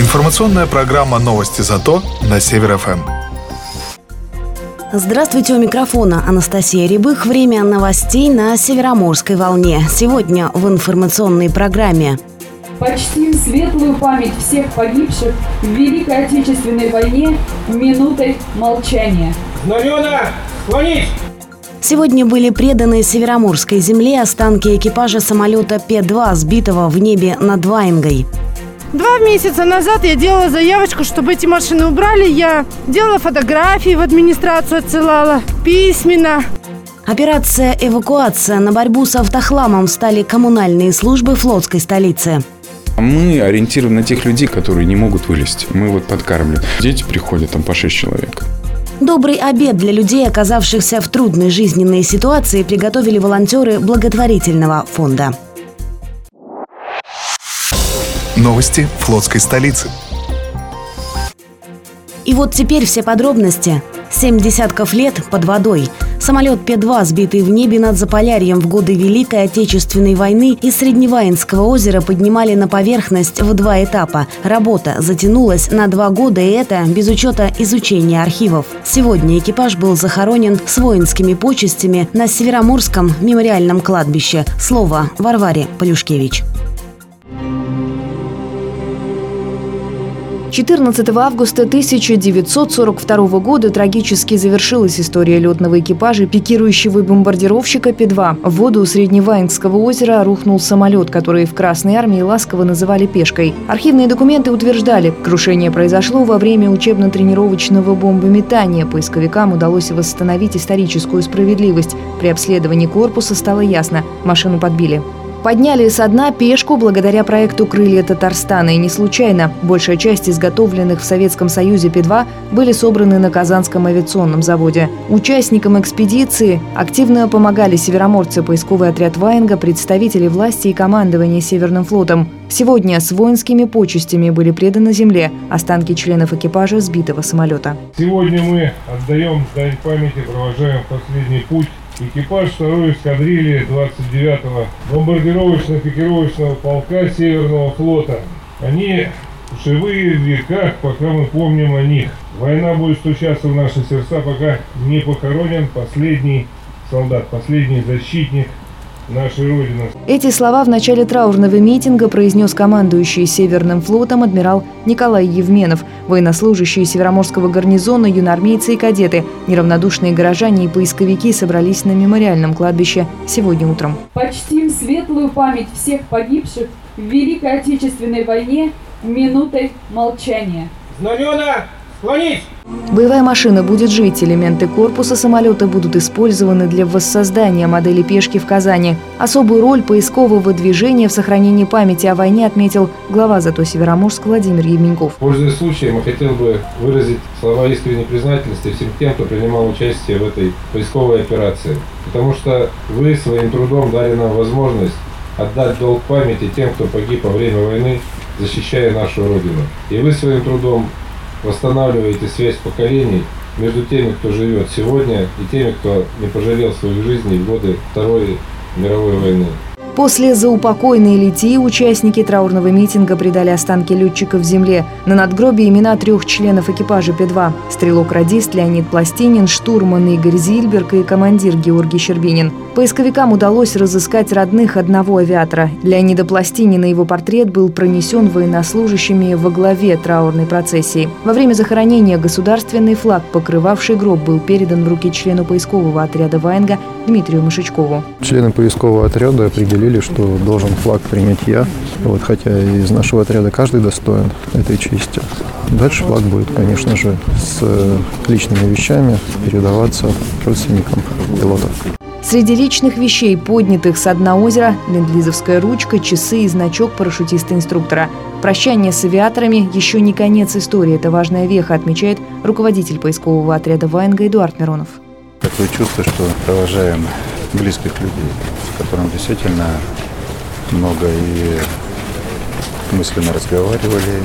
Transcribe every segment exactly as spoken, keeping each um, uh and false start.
Информационная программа «Новости зато» на Север эф эм. Здравствуйте, у микрофона Анастасия Рябых. Время новостей на Североморской волне. Сегодня в информационной программе. Почтим светлую память всех погибших в Великой Отечественной войне минутой молчания. Знамена склонить! Сегодня были преданы Североморской земле останки экипажа самолета Пэ два, сбитого в небе над Ваенгой. Два месяца назад я делала заявочку, чтобы эти машины убрали. Я делала фотографии, в администрацию отсылала, письменно. Операция «Эвакуация». На борьбу с автохламом стали коммунальные службы флотской столицы. Мы ориентированы на тех людей, которые не могут вылезти. Мы вот подкармливаем. Дети приходят, там по шесть человек. Добрый обед для людей, оказавшихся в трудной жизненной ситуации, приготовили волонтеры благотворительного фонда. Новости флотской столицы. И вот теперь все подробности. Семь десятков лет под водой. Самолет Пэ два, сбитый в небе над Заполярьем в годы Великой Отечественной войны, из Средневаенского озера поднимали на поверхность в два этапа. Работа затянулась на два года, и это без учета изучения архивов. Сегодня экипаж был захоронен с воинскими почестями на Североморском мемориальном кладбище. Слово Варваре Полюшкевич. четырнадцатого августа тысяча девятьсот сорок второго года трагически завершилась история летного экипажа пикирующего бомбардировщика Пэ два. В воду у Средневаенгского озера рухнул самолет, который в Красной армии ласково называли «пешкой». Архивные документы утверждали, крушение произошло во время учебно-тренировочного бомбометания. Поисковикам удалось восстановить историческую справедливость. При обследовании корпуса стало ясно – машину подбили. Подняли со дна пешку благодаря проекту «Крылья Татарстана». И не случайно. Большая часть изготовленных в Советском Союзе Пэ два были собраны на Казанском авиационном заводе. Участникам экспедиции активно помогали североморцы, поисковый отряд Ваенга, представители власти и командования Северным флотом. Сегодня с воинскими почестями были преданы земле останки членов экипажа сбитого самолета. Сегодня мы отдаем дань памяти, провожаем последний путь экипаж второй эскадрильи двадцать девятого бомбардировочно-пикировочного полка Северного флота. Они живые в веках, пока мы помним о них. Война будет стучаться в наши сердца, пока не похоронен последний солдат, последний защитник нашей Родины. Эти слова в начале траурного митинга произнес командующий Северным флотом адмирал Николай Евменов. Военнослужащие Североморского гарнизона, юноармейцы и кадеты, неравнодушные горожане и поисковики собрались на мемориальном кладбище сегодня утром. Почтим светлую память всех погибших в Великой Отечественной войне минутой молчания. Знамена склонить! Боевая машина будет жить. Элементы корпуса самолета будут использованы для воссоздания модели пешки в Казани. Особую роль поискового движения в сохранении памяти о войне отметил глава ЗАТО Североморск Владимир Евменьков. Пользуясь случаем, я хотел бы выразить слова искренней признательности всем тем, кто принимал участие в этой поисковой операции. Потому что вы своим трудом дали нам возможность отдать долг памяти тем, кто погиб во время войны, защищая нашу Родину. И вы своим трудом восстанавливаете связь поколений между теми, кто живет сегодня, и теми, кто не пожалел своих жизней в годы Второй мировой войны. После заупокойной литии участники траурного митинга предали останки летчиков земле. На надгробии имена трех членов экипажа Пэ два. Стрелок-радист Леонид Пластинин, штурман Игорь Зильберг и командир Георгий Щербинин. Поисковикам удалось разыскать родных одного авиатора. Леонида Пластинина его портрет был пронесен военнослужащими во главе траурной процессии. Во время захоронения государственный флаг, покрывавший гроб, был передан в руки члену поискового отряда Ваенга Дмитрию Мышечкову. Члены поискового отряда определили, что должен флаг принять я, вот, хотя из нашего отряда каждый достоин этой чести. Дальше флаг будет, конечно же, с личными вещами передаваться родственникам пилотов. Среди личных вещей, поднятых со дна озера, ленд-лизовская ручка, часы и значок парашютиста-инструктора. Прощание с авиаторами – еще не конец истории. Это важная веха, отмечает руководитель поискового отряда Ваенга Эдуард Миронов. Такое чувство, что провожаем близких людей, с которыми действительно много и мысленно разговаривали,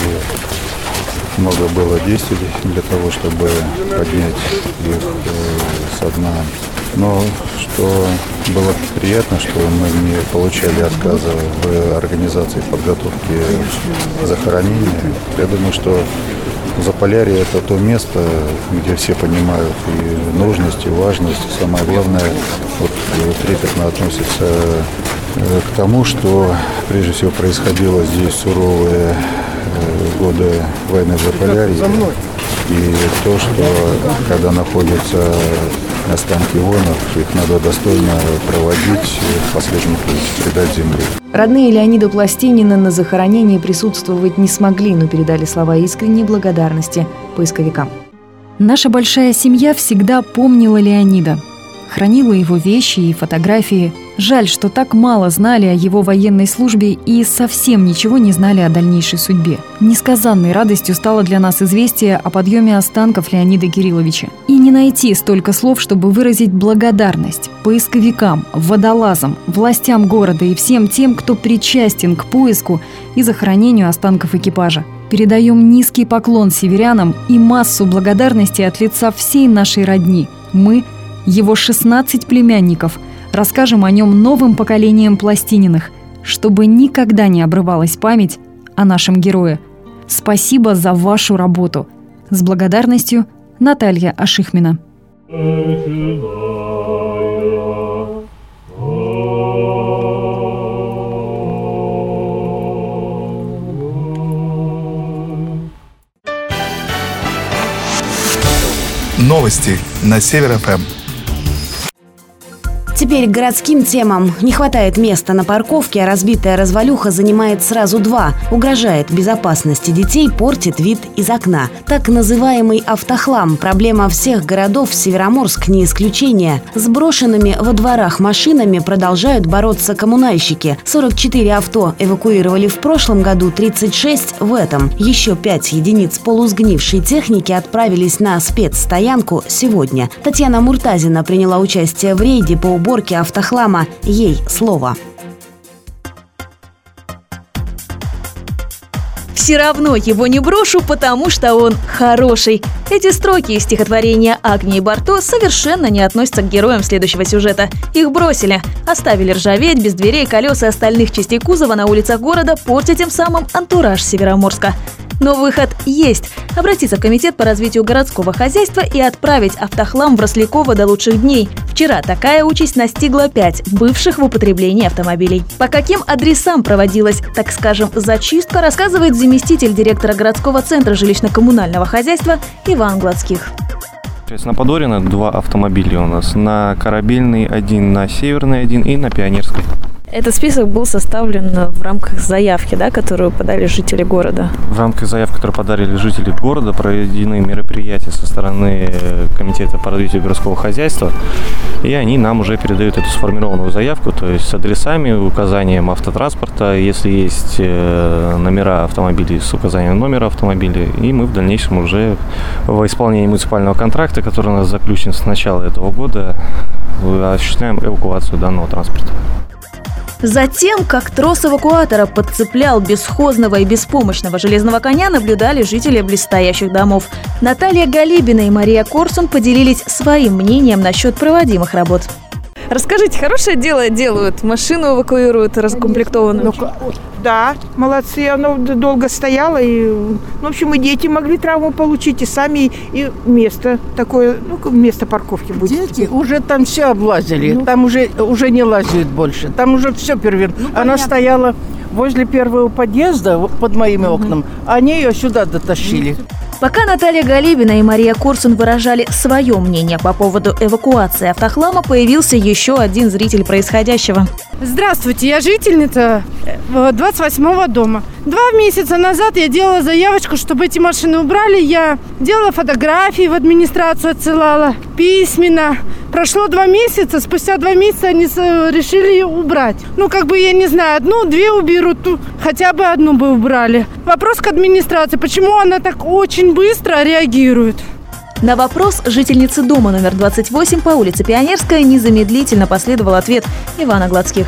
и много было действий для того, чтобы поднять их со дна Но что было приятно, что мы не получали отказа в организации подготовки захоронения. Я думаю, что Заполярье – это то место, где все понимают и нужность, и важность. И самое главное, вот, трепетно относится к тому, что прежде всего происходило здесь суровые годы войны в Заполярье. И то, что когда находятся останки воинов, их надо достойно проводить, последний путь предать земле. Родные Леонида Пластинина на захоронении присутствовать не смогли, но передали слова искренней благодарности поисковикам. Наша большая семья всегда помнила Леонида. Хранила его вещи и фотографии. Жаль, что так мало знали о его военной службе и совсем ничего не знали о дальнейшей судьбе. Несказанной радостью стало для нас известие о подъеме останков Леонида Кирилловича. И не найти столько слов, чтобы выразить благодарность поисковикам, водолазам, властям города и всем тем, кто причастен к поиску и захоронению останков экипажа. Передаем низкий поклон северянам и массу благодарности от лица всей нашей родни. Мы – его шестнадцать племянников. Расскажем о нем новым поколениям Пластининых, чтобы никогда не обрывалась память о нашем герое. Спасибо за вашу работу. С благодарностью, Наталья Ашихмина. Новости на Север эф эм. Теперь к городским темам. Не хватает места на парковке, а разбитая развалюха занимает сразу два. Угрожает безопасности детей, портит вид из окна. Так называемый автохлам – проблема всех городов, Североморск не исключение. С брошенными во дворах машинами продолжают бороться коммунальщики. сорок четыре авто эвакуировали в прошлом году, тридцать шесть в этом. Еще пять единиц полусгнившей техники отправились на спецстоянку сегодня. Татьяна Муртазина приняла участие в рейде по уборке уборки автохлама. Ей слово. «Все равно его не брошу, потому что он хороший». Эти строки из стихотворения Агнии Барто совершенно не относятся к героям следующего сюжета. Их бросили, оставили ржаветь без дверей, колес и остальных частей кузова на улицах города, портя тем самым антураж Североморска. Но выход есть. Обратиться в Комитет по развитию городского хозяйства и отправить автохлам в Росляково до лучших дней. Вчера такая участь настигла пять бывших в употреблении автомобилей. По каким адресам проводилась, так скажем, зачистка, рассказывает заместитель директора городского центра жилищно-коммунального хозяйства Иван Гладских. На Подорина два автомобиля у нас. На Корабельный один, на Северный один и на Пионерской. Этот список был составлен в рамках заявки, да, которую подали жители города? В рамках заявки, которую подали жители города, проведены мероприятия со стороны Комитета по развитию городского хозяйства, и они нам уже передают эту сформированную заявку, то есть с адресами, указанием автотранспорта, если есть номера автомобилей с указанием номера автомобиля, и мы в дальнейшем уже в исполнении муниципального контракта, который у нас заключен с начала этого года, осуществляем эвакуацию данного транспорта. Затем, как трос эвакуатора подцеплял бесхозного и беспомощного железного коня, наблюдали жители близстоящих домов. Наталья Галибина и Мария Корсун поделились своим мнением насчет проводимых работ. Расскажите, хорошее дело делают? Машину эвакуируют раскомплектованную? Ну, да, молодцы. Оно долго стояло. И, ну, в общем, и дети могли травму получить, и сами, и место такое, ну, место парковки будет. Дети уже там все облазили. Ну, там уже, уже не лазят больше. Там уже все перевернуло. Ну, Она стояла возле первого подъезда под моими угу. окнами. Они ее сюда дотащили. Пока Наталья Галибина и Мария Корсун выражали свое мнение по поводу эвакуации автохлама, появился еще один зритель происходящего. Здравствуйте, я жительница двадцать восьмого дома. Два месяца назад я делала заявочку, чтобы эти машины убрали. Я делала фотографии, в администрацию отсылала, письменно. Прошло два месяца, спустя два месяца они решили ее убрать. Ну, как бы, я не знаю, одну, две уберут, хотя бы одну бы убрали. Вопрос к администрации, почему она так очень быстро реагирует? На вопрос жительницы дома номер двадцать восемь по улице Пионерская незамедлительно последовал ответ Ивана Гладских.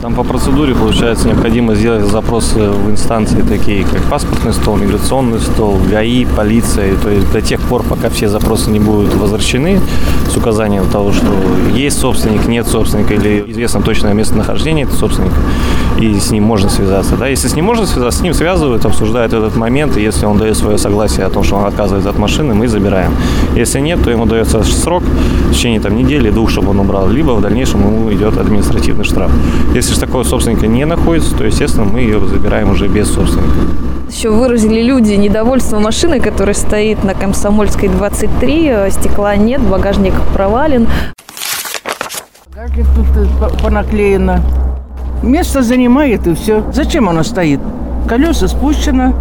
Там по процедуре, получается, необходимо сделать запросы в инстанции такие, как паспортный стол, миграционный стол, ГАИ, полиция. То есть до тех пор, пока все запросы не будут возвращены с указанием того, что есть собственник, нет собственника или известно точное местонахождение этого собственника, и с ним можно связаться. Да? Если с ним можно связаться, с ним связывают, обсуждают этот момент, и если он дает свое согласие о том, что он отказывается от машины, мы забираем. Если нет, то ему дается срок в течение там, недели, двух, чтобы он убрал, либо в дальнейшем ему идет административный штраф. Если же такого собственника не находится, то, естественно, мы ее забираем уже без собственника. Еще выразили люди недовольство машиной, которая стоит на Комсомольской двадцать три, стекла нет, багажник провален. Багажник тут понаклеено. Место занимает и все. Зачем она стоит? Колеса спущено.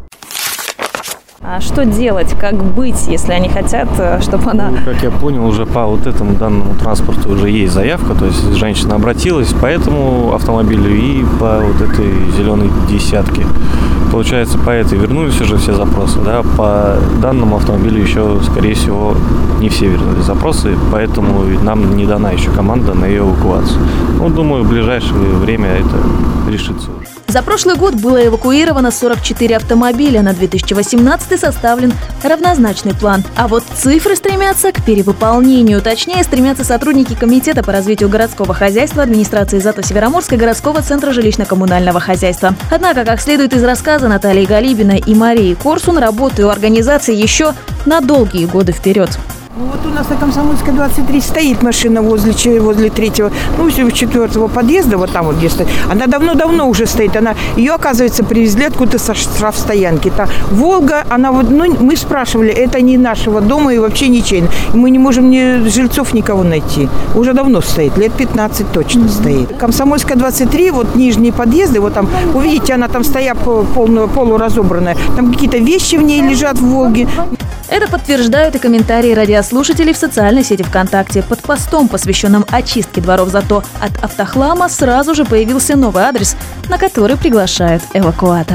А что делать, как быть, если они хотят, чтобы она... Ну, как я понял, уже по вот этому данному транспорту уже есть заявка, то есть женщина обратилась по этому автомобилю и по вот этой зеленой десятке. Получается, по этой вернулись уже все запросы, да, по данному автомобилю еще, скорее всего, не все вернули запросы, поэтому нам не дана еще команда на ее эвакуацию. Ну, думаю, в ближайшее время это решится. За прошлый год было эвакуировано сорок четыре автомобиля, на две тысячи восемнадцатый составлен равнозначный план. А вот цифры стремятся к перевыполнению. Точнее, стремятся сотрудники Комитета по развитию городского хозяйства администрации Зато-Североморска городского центра жилищно-коммунального хозяйства. Однако, как следует из рассказа Натальи Галибиной и Марии Корсун, работы у организации еще на долгие годы вперед. Ну, вот у нас на Комсомольской двадцать три стоит машина возле, возле третьего, ну, четвертого подъезда, вот там вот где стоит. Она давно-давно уже стоит. Она, ее, оказывается, привезли откуда-то со штрафстоянки. Там Волга, она вот, ну, мы спрашивали, это не нашего дома и вообще ничейно. Мы не можем ни жильцов никого найти. Уже давно стоит, лет пятнадцать точно стоит. Комсомольская двадцать три, вот нижние подъезды, вот там, увидите, она там стоя полную, полуразобранная. Там какие-то вещи в ней лежат в Волге. Это подтверждают и комментарии радиослушателей в социальной сети ВКонтакте. Под постом, посвященным очистке дворов Зато от автохлама, сразу же появился новый адрес, на который приглашают эвакуатор.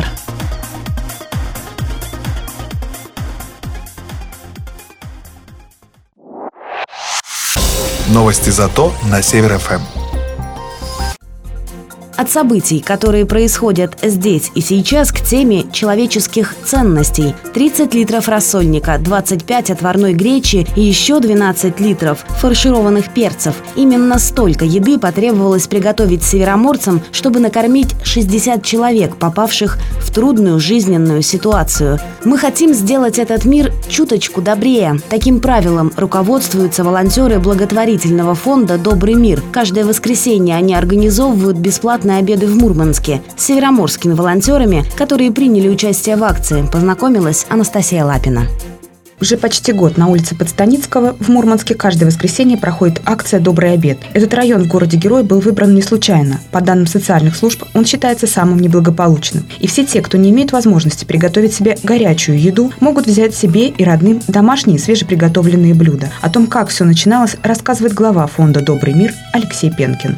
Новости Зато на Север эф эм. От событий, которые происходят здесь и сейчас, к теме человеческих ценностей. тридцать литров рассольника, двадцать пять отварной гречи и еще двенадцать литров фаршированных перцев. Именно столько еды потребовалось приготовить североморцам, чтобы накормить шестьдесят человек, попавших в трудную жизненную ситуацию. Мы хотим сделать этот мир чуточку добрее. Таким правилом руководствуются волонтеры благотворительного фонда «Добрый мир». Каждое воскресенье они организовывают бесплатно на обеды в Мурманске. С североморскими волонтерами, которые приняли участие в акции, познакомилась Анастасия Лапина. Уже почти год на улице Подстаницкого в Мурманске каждое воскресенье проходит акция «Добрый обед». Этот район в городе-герой был выбран не случайно. По данным социальных служб, он считается самым неблагополучным. И все те, кто не имеет возможности приготовить себе горячую еду, могут взять себе и родным домашние свежеприготовленные блюда. О том, как все начиналось, рассказывает глава фонда «Добрый мир» Алексей Пенкин.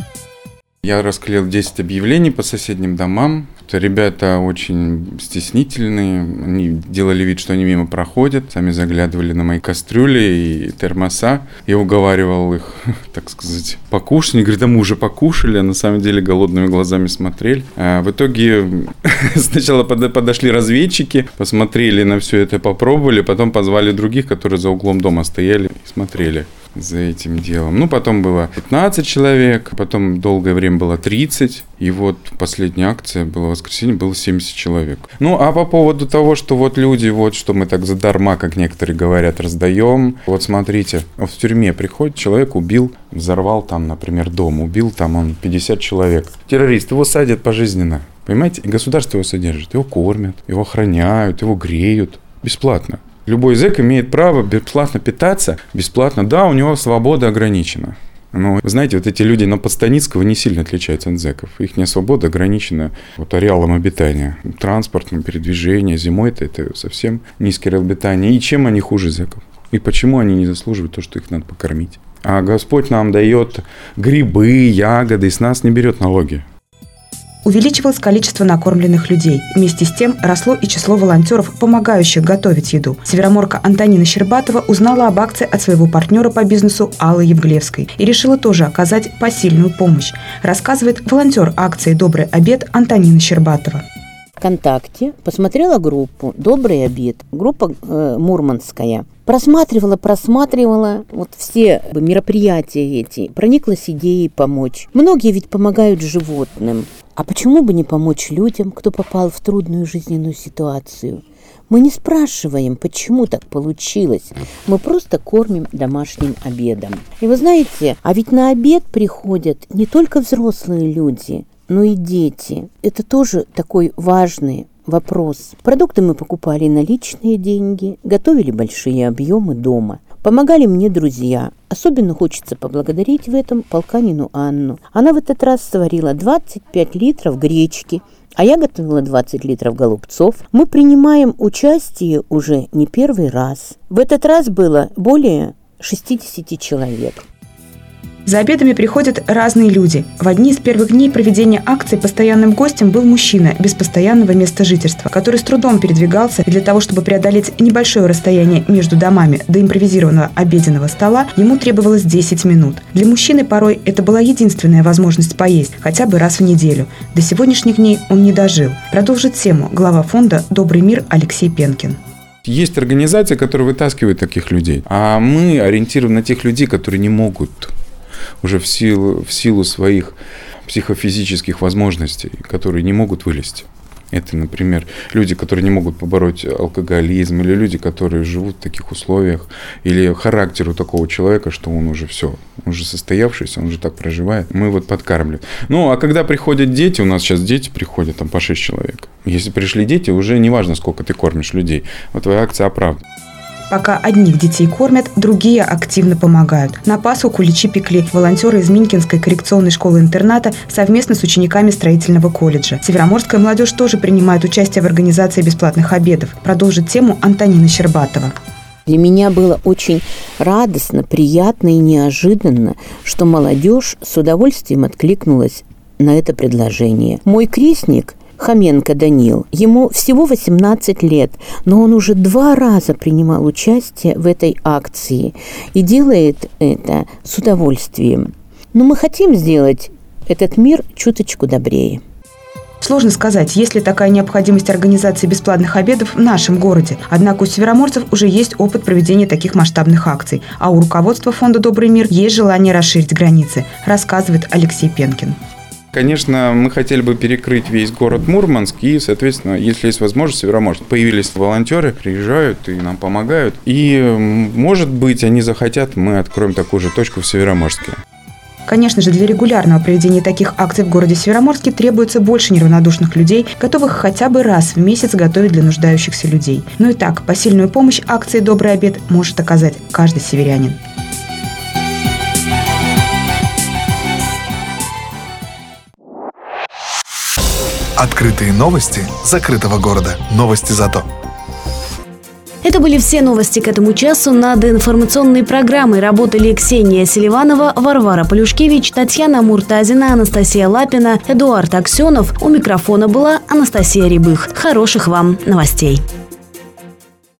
Я расклеил десять объявлений по соседним домам. Ребята очень стеснительные, они делали вид, что они мимо проходят, сами заглядывали на мои кастрюли и термоса. Я уговаривал их, так сказать, покушать. Они говорят, да мы уже покушали, а на самом деле голодными глазами смотрели. А в итоге сначала подошли разведчики, посмотрели на все это, попробовали, потом позвали других, которые за углом дома стояли и смотрели за этим делом. Ну, потом было пятнадцать человек, потом долгое время было тридцать, и вот последняя акция была в воскресенье, было семьдесят человек. Ну, а по поводу того, что вот люди, вот что мы так задарма, как некоторые говорят, раздаем. Вот смотрите, в тюрьме приходит человек, убил, взорвал там, например, дом, убил там он пятьдесят человек. Террорист, его садят пожизненно, понимаете? Государство его содержит, его кормят, его охраняют, его греют бесплатно. Любой зэк имеет право бесплатно питаться, бесплатно, да, у него свобода ограничена. Но, вы знаете, вот эти люди на Подстаницкого не сильно отличаются от зэков. Их свобода ограничена вот ареалом обитания. Транспортное передвижение, зимой-то это совсем низкий ареал обитания. И чем они хуже зэков? И почему они не заслуживают то, что их надо покормить? А Господь нам дает грибы, ягоды, и с нас не берет налоги. увеличивалось количество накормленных людей. Вместе с тем росло и число волонтеров, помогающих готовить еду. Североморка Антонина Щербатова узнала об акции от своего партнера по бизнесу Аллы Евглевской и решила тоже оказать посильную помощь. Рассказывает волонтер акции «Добрый обед» Антонина Щербатова. ВКонтакте посмотрела группу «Добрый обед», группа э, мурманская. Просматривала, просматривала вот все мероприятия эти, прониклась идеей помочь. Многие ведь помогают животным. А почему бы не помочь людям, кто попал в трудную жизненную ситуацию? Мы не спрашиваем, почему так получилось. Мы просто кормим домашним обедом. И вы знаете, а ведь на обед приходят не только взрослые люди, но и дети. Это тоже такой важный вопрос. Продукты мы покупали на личные деньги, готовили большие объемы дома. Помогали мне друзья. Особенно хочется поблагодарить в этом Полканину Анну. Она в этот раз сварила двадцать пять литров гречки, а я готовила двадцать литров голубцов. Мы принимаем участие уже не первый раз. В этот раз было более шестьдесят человек. За обедами приходят разные люди. В одни из первых дней проведения акции постоянным гостем был мужчина без постоянного места жительства, который с трудом передвигался, и для того, чтобы преодолеть небольшое расстояние между домами до импровизированного обеденного стола, ему требовалось десять минут. Для мужчины порой это была единственная возможность поесть, хотя бы раз в неделю. До сегодняшних дней он не дожил. Продолжит тему глава фонда «Добрый мир» Алексей Пенкин. Есть организация, которая вытаскивает таких людей, а мы ориентированы на тех людей, которые не могут уже в силу, в силу своих психофизических возможностей, которые не могут вылезти. Это, например, люди, которые не могут побороть алкоголизм, или люди, которые живут в таких условиях, или характер у такого человека, что он уже все, он уже состоявшийся, он уже так проживает. Мы вот подкармливаем. Ну, а когда приходят дети, у нас сейчас дети приходят, там по шесть человек. Если пришли дети, уже не важно, сколько ты кормишь людей. Вот твоя акция оправдана. Пока одних детей кормят, другие активно помогают. На Пасху куличи пекли волонтеры из Минкинской коррекционной школы-интерната совместно с учениками строительного колледжа. Североморская молодежь тоже принимает участие в организации бесплатных обедов. Продолжит тему Антонина Щербатова. Для меня было очень радостно, приятно и неожиданно, что молодежь с удовольствием откликнулась на это предложение. Мой крестник Хоменко Данил. Ему всего восемнадцать лет, но он уже два раза принимал участие в этой акции и делает это с удовольствием. Но мы хотим сделать этот мир чуточку добрее. Сложно сказать, есть ли такая необходимость организации бесплатных обедов в нашем городе. Однако у североморцев уже есть опыт проведения таких масштабных акций, а у руководства фонда «Добрый мир» есть желание расширить границы, рассказывает Алексей Пенкин. Конечно, мы хотели бы перекрыть весь город Мурманск, и, соответственно, если есть возможность, Североморск. Появились волонтеры, приезжают и нам помогают. И, может быть, они захотят, мы откроем такую же точку в Североморске. Конечно же, для регулярного проведения таких акций в городе Североморске требуется больше неравнодушных людей, готовых хотя бы раз в месяц готовить для нуждающихся людей. Ну и так, посильную помощь акции «Добрый обед» может оказать каждый северянин. Открытые новости закрытого города. Новости зато. Это были все новости к этому часу. Над информационной программой работали Ксения Селиванова, Варвара Полюшкевич, Татьяна Муртазина, Анастасия Лапина, Эдуард Аксенов. У микрофона была Анастасия Рябых. Хороших вам новостей.